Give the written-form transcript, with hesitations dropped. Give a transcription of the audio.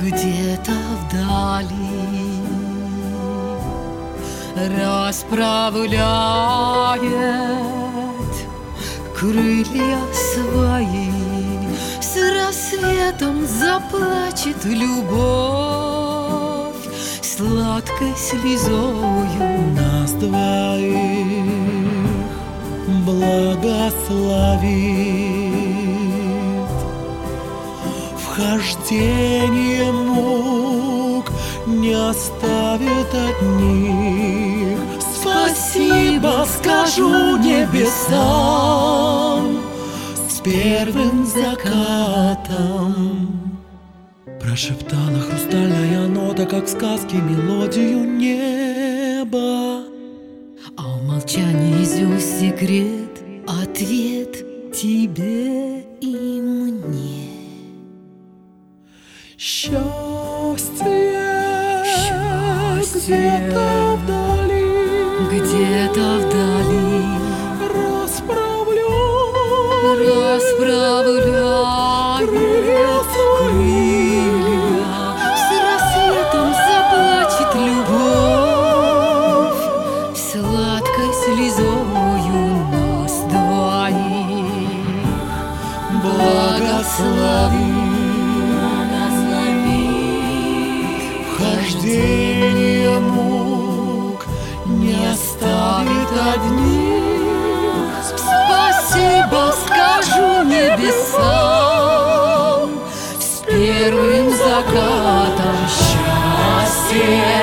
где-то вдали расправляет крылья свои. С рассветом заплачет любовь сладкой слезою. Нас двоих благословит вхождение мук, не оставит одних. Спасибо скажу небесам с первым закатом. Прошептала хрустальная нота, как в сказке, мелодию неба. А в молчании звезд секрет, ответ тебе и мне. Счастье, Счастье где-то вдали, где-то вдали расправляет крылья крылья. С рассветом заплачет любовь сладкой слезою. Нас двоих благослови. Вхождение мук не оставит одних. Спасибо скажу небесам с первым закатом. Счастье